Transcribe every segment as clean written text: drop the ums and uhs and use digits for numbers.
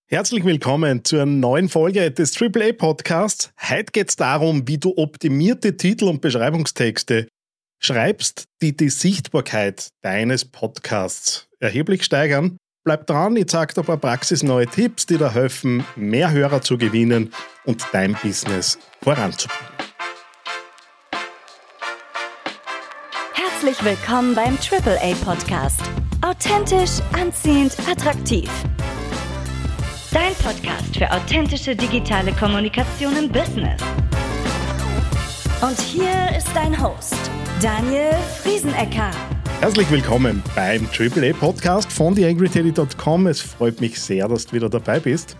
Herzlich willkommen zur neuen Folge des AAA Podcasts. Heute geht es darum, wie du optimierte Titel und Beschreibungstexte schreibst, die die Sichtbarkeit deines Podcasts erheblich steigern. Bleib dran, ich zeige dir ein paar praxisneue Tipps, die dir helfen, mehr Hörer zu gewinnen und dein Business voranzubringen. Herzlich willkommen beim AAA Podcast. Authentisch, anziehend, attraktiv. Dein Podcast für authentische digitale Kommunikation im Business. Und hier ist dein Host, Daniel Friesenecker. Herzlich willkommen beim AAA Podcast von TheAngryTeddy.com. Es freut mich sehr, dass du wieder dabei bist.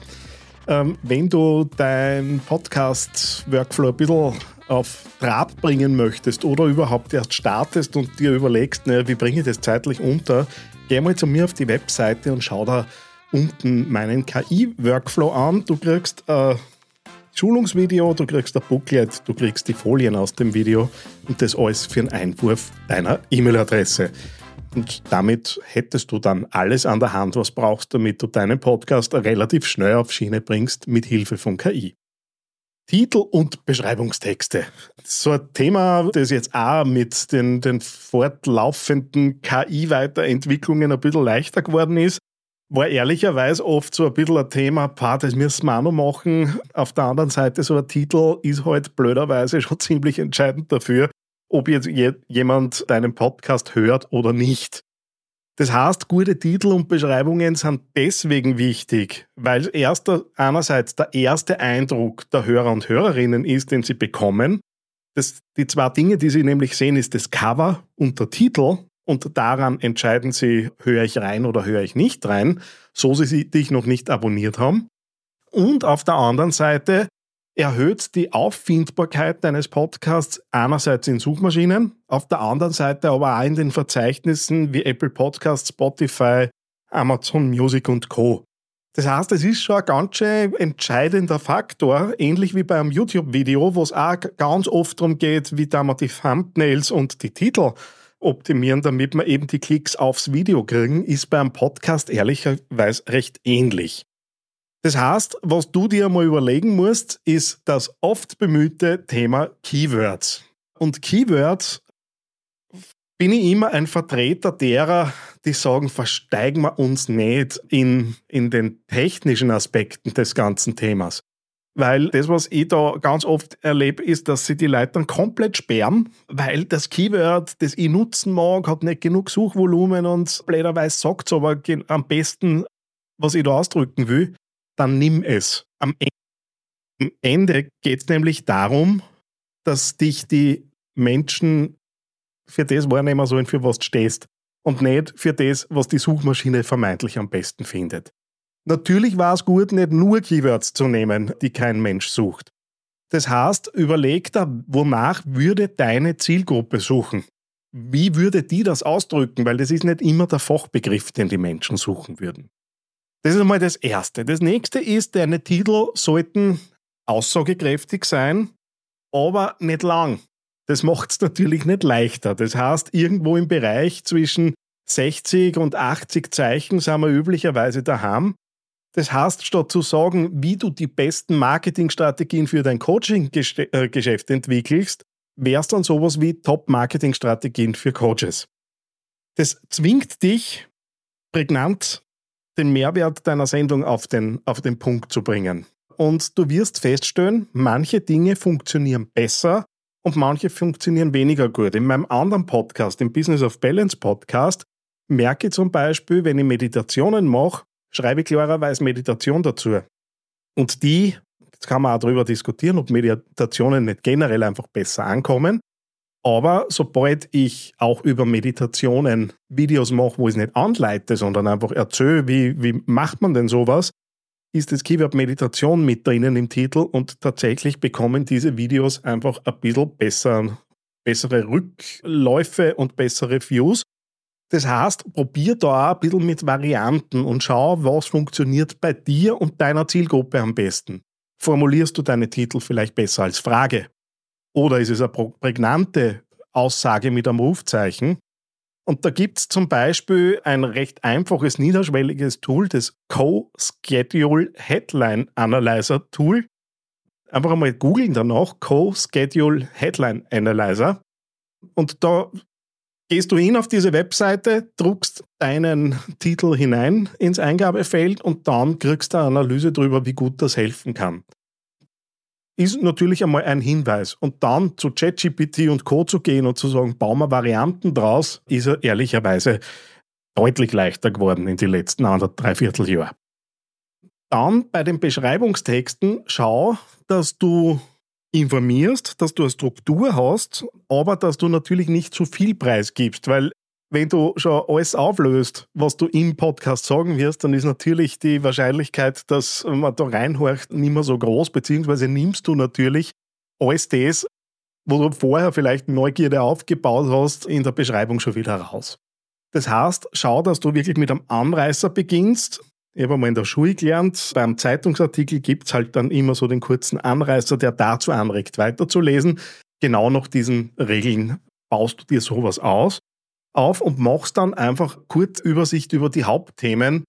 Wenn du deinen Podcast-Workflow ein bisschen auf Trab bringen möchtest oder überhaupt erst startest und dir überlegst, wie bringe ich das zeitlich unter, geh mal zu mir auf die Webseite und schau da unten meinen KI-Workflow an. Du kriegst ein Schulungsvideo, du kriegst ein Booklet, du kriegst die Folien aus dem Video und das alles für einen Einwurf deiner E-Mail-Adresse. Und damit hättest du dann alles an der Hand, was brauchst, damit du deinen Podcast relativ schnell auf Schiene bringst mit Hilfe von KI. Titel und Beschreibungstexte. So ein Thema, das jetzt auch mit den fortlaufenden KI-Weiterentwicklungen ein bisschen leichter geworden ist, war ehrlicherweise oft so ein bisschen ein Thema, das müssen wir auch noch machen. Auf der anderen Seite, so ein Titel ist halt blöderweise schon ziemlich entscheidend dafür, ob jetzt jemand deinen Podcast hört oder nicht. Das heißt, gute Titel und Beschreibungen sind deswegen wichtig, weil einerseits der erste Eindruck der Hörer und Hörerinnen ist, den sie bekommen. Die zwei Dinge, die sie nämlich sehen, ist das Cover und der Titel. Und daran entscheiden sie, höre ich rein oder höre ich nicht rein, so sie dich noch nicht abonniert haben. Und auf der anderen Seite erhöht die Auffindbarkeit deines Podcasts einerseits in Suchmaschinen, auf der anderen Seite aber auch in den Verzeichnissen wie Apple Podcasts, Spotify, Amazon Music und Co. Das heißt, es ist schon ein ganz schön entscheidender Faktor, ähnlich wie beim YouTube-Video, wo es auch ganz oft darum geht, wie da man die Thumbnails und die Titel optimieren, damit wir eben die Klicks aufs Video kriegen, ist beim Podcast ehrlicherweise recht ähnlich. Das heißt, was du dir mal überlegen musst, ist das oft bemühte Thema Keywords. Und Keywords bin ich immer ein Vertreter derer, die sagen, versteigen wir uns nicht in den technischen Aspekten des ganzen Themas. Weil das, was ich da ganz oft erlebe, ist, dass sie die Leute dann komplett sperren, weil das Keyword, das ich nutzen mag, hat nicht genug Suchvolumen und blöderweise sagt es aber am besten, was ich da ausdrücken will, dann nimm es. Am Ende geht es nämlich darum, dass dich die Menschen für das wahrnehmen sollen, für was du stehst und nicht für das, was die Suchmaschine vermeintlich am besten findet. Natürlich war es gut, nicht nur Keywords zu nehmen, die kein Mensch sucht. Das heißt, überleg da, wonach würde deine Zielgruppe suchen? Wie würde die das ausdrücken? Weil das ist nicht immer der Fachbegriff, den die Menschen suchen würden. Das ist einmal das Erste. Das Nächste ist, deine Titel sollten aussagekräftig sein, aber nicht lang. Das macht es natürlich nicht leichter. Das heißt, irgendwo im Bereich zwischen 60 und 80 Zeichen sind wir üblicherweise daheim. Das heißt, statt zu sagen, wie du die besten Marketingstrategien für dein Coaching-Geschäft entwickelst, wäre es dann sowas wie Top-Marketing-Strategien für Coaches. Das zwingt dich, prägnant den Mehrwert deiner Sendung auf den Punkt zu bringen. Und du wirst feststellen, manche Dinge funktionieren besser und manche funktionieren weniger gut. In meinem anderen Podcast, im Business of Balance Podcast, merke ich zum Beispiel, wenn ich Meditationen mache, schreibe ich klarerweise Meditation dazu. Und jetzt kann man auch darüber diskutieren, ob Meditationen nicht generell einfach besser ankommen. Aber sobald ich auch über Meditationen Videos mache, wo ich es nicht anleite, sondern einfach erzähle, wie macht man denn sowas, ist das Keyword Meditation mit drinnen im Titel und tatsächlich bekommen diese Videos einfach ein bisschen bessere Rückläufe und bessere Views. Das heißt, probier da auch ein bisschen mit Varianten und schau, was funktioniert bei dir und deiner Zielgruppe am besten. Formulierst du deine Titel vielleicht besser als Frage? Oder ist es eine prägnante Aussage mit einem Rufzeichen? Und da gibt es zum Beispiel ein recht einfaches, niederschwelliges Tool, das Co-Schedule Headline Analyzer Tool. Einfach einmal googeln danach, Co-Schedule Headline Analyzer. Und da gehst du hin auf diese Webseite, druckst deinen Titel hinein ins Eingabefeld und dann kriegst du eine Analyse darüber, wie gut das helfen kann. Ist natürlich einmal ein Hinweis. Und dann zu ChatGPT und Co. zu gehen und zu sagen, bauen wir Varianten draus, ist ja ehrlicherweise deutlich leichter geworden in den letzten 3/4 Jahren. Dann bei den Beschreibungstexten schau, dass du informierst, dass du eine Struktur hast, aber dass du natürlich nicht zu viel preisgibst, weil wenn du schon alles auflöst, was du im Podcast sagen wirst, dann ist natürlich die Wahrscheinlichkeit, dass man da reinhorcht, nicht mehr so groß, beziehungsweise nimmst du natürlich alles das, wo du vorher vielleicht Neugierde aufgebaut hast, in der Beschreibung schon wieder raus. Das heißt, schau, dass du wirklich mit einem Anreißer beginnst. Ich habe einmal in der Schule gelernt, beim Zeitungsartikel gibt es halt dann immer so den kurzen Anreißer, der dazu anregt, weiterzulesen. Genau nach diesen Regeln baust du dir sowas auf und machst dann einfach kurz Übersicht über die Hauptthemen,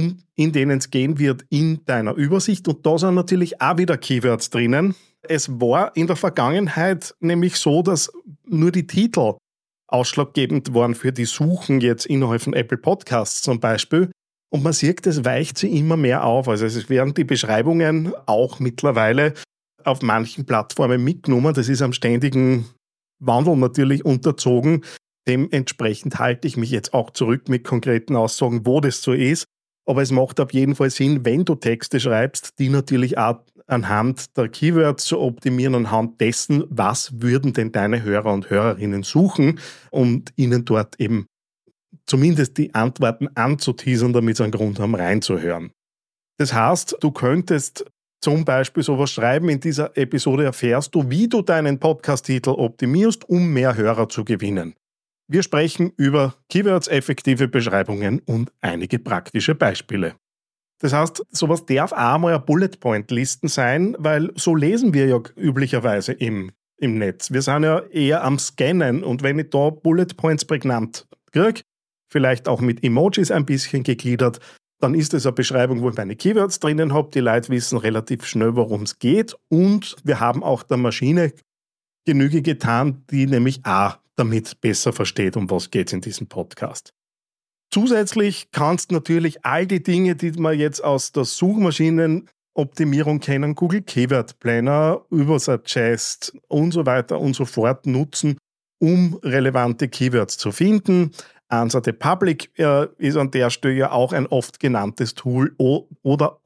in denen es gehen wird in deiner Übersicht. Und da sind natürlich auch wieder Keywords drinnen. Es war in der Vergangenheit nämlich so, dass nur die Titel ausschlaggebend waren für die Suchen jetzt innerhalb von Apple Podcasts zum Beispiel. Und man sieht, es weicht sie immer mehr auf. Also es werden die Beschreibungen auch mittlerweile auf manchen Plattformen mitgenommen. Das ist am ständigen Wandel natürlich unterzogen. Dementsprechend halte ich mich jetzt auch zurück mit konkreten Aussagen, wo das so ist. Aber es macht auf jeden Fall Sinn, wenn du Texte schreibst, die natürlich auch anhand der Keywords zu optimieren, anhand dessen, was würden denn deine Hörer und Hörerinnen suchen und ihnen dort eben zumindest die Antworten anzuteasern, damit sie einen Grund haben, reinzuhören. Das heißt, du könntest zum Beispiel sowas schreiben, in dieser Episode erfährst du, wie du deinen Podcast-Titel optimierst, um mehr Hörer zu gewinnen. Wir sprechen über Keywords, effektive Beschreibungen und einige praktische Beispiele. Das heißt, sowas darf auch mal eine Bullet-Point-Listen sein, weil so lesen wir ja üblicherweise im Netz. Wir sind ja eher am Scannen und wenn ich da Bullet-Points prägnant kriege, vielleicht auch mit Emojis ein bisschen gegliedert, dann ist es eine Beschreibung, wo ich meine Keywords drinnen habe. Die Leute wissen relativ schnell, worum es geht und wir haben auch der Maschine Genüge getan, die nämlich auch damit besser versteht, um was geht es in diesem Podcast. Zusätzlich kannst du natürlich all die Dinge, die man jetzt aus der Suchmaschinenoptimierung kennen, Google Keyword Planner, Übersuggest und so weiter und so fort nutzen, um relevante Keywords zu finden. Answer the Public ist an der Stelle ja auch ein oft genanntes Tool oder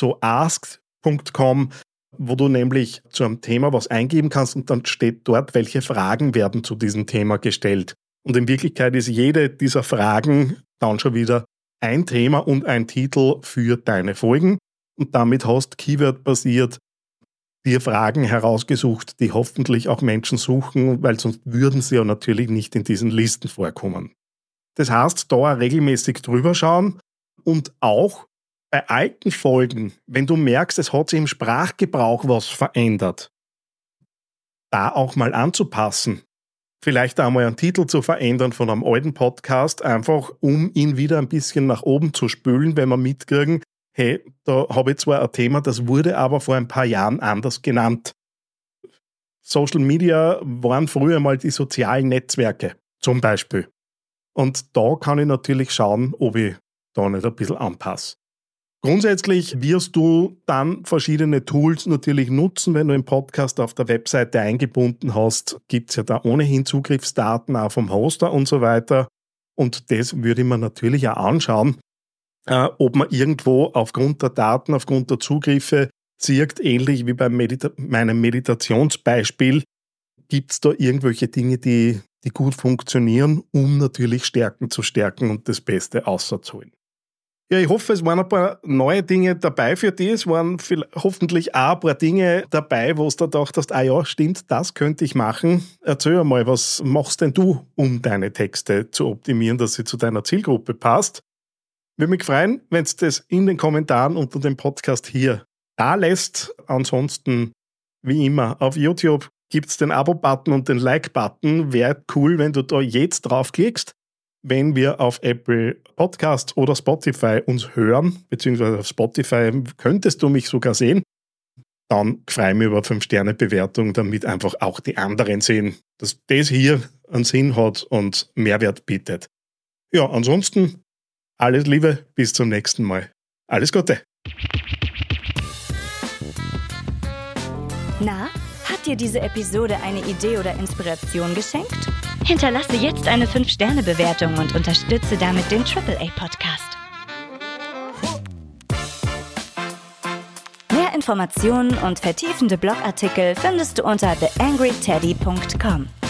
alsoasked.com, wo du nämlich zu einem Thema was eingeben kannst und dann steht dort, welche Fragen werden zu diesem Thema gestellt. Und in Wirklichkeit ist jede dieser Fragen dann schon wieder ein Thema und ein Titel für deine Folgen. Und damit hast Keyword-basiert dir Fragen herausgesucht, die hoffentlich auch Menschen suchen, weil sonst würden sie ja natürlich nicht in diesen Listen vorkommen. Das heißt, da regelmäßig drüber schauen und auch bei alten Folgen, wenn du merkst, es hat sich im Sprachgebrauch was verändert, da auch mal anzupassen. Vielleicht auch mal einen Titel zu verändern von einem alten Podcast, einfach um ihn wieder ein bisschen nach oben zu spülen, wenn wir mitkriegen, hey, da habe ich zwar ein Thema, das wurde aber vor ein paar Jahren anders genannt. Social Media waren früher mal die sozialen Netzwerke, zum Beispiel. Und da kann ich natürlich schauen, ob ich da nicht ein bisschen anpasse. Grundsätzlich wirst du dann verschiedene Tools natürlich nutzen, wenn du den Podcast auf der Webseite eingebunden hast, gibt es ja da ohnehin Zugriffsdaten auch vom Hoster und so weiter. Und das würde ich mir natürlich auch anschauen, ob man irgendwo aufgrund der Daten, aufgrund der Zugriffe sieht, ähnlich wie bei meinem Meditationsbeispiel, gibt es da irgendwelche Dinge, die gut funktionieren, um natürlich Stärken zu stärken und das Beste auszuholen. Ja, ich hoffe, es waren ein paar neue Dinge dabei für dich. Es waren hoffentlich auch ein paar Dinge dabei, wo du gedacht hast, ah ja, stimmt, das könnte ich machen. Erzähl mal, was machst denn du, um deine Texte zu optimieren, dass sie zu deiner Zielgruppe passt? Würde mich freuen, wenn du das in den Kommentaren unter dem Podcast hier da lässt. Ansonsten, wie immer, auf YouTube gibt es den Abo-Button und den Like-Button. Wäre cool, wenn du da jetzt draufklickst. wenn wir auf Apple Podcasts oder Spotify uns hören, beziehungsweise auf Spotify könntest du mich sogar sehen, dann freue ich mich über 5-Sterne-Bewertung, damit einfach auch die anderen sehen, dass das hier einen Sinn hat und Mehrwert bietet. Ja, ansonsten alles Liebe, bis zum nächsten Mal. Alles Gute. Na, hat dir diese Episode eine Idee oder Inspiration geschenkt? Hinterlasse jetzt eine 5-Sterne-Bewertung und unterstütze damit den AAA-Podcast. Mehr Informationen und vertiefende Blogartikel findest du unter theangryteddy.com.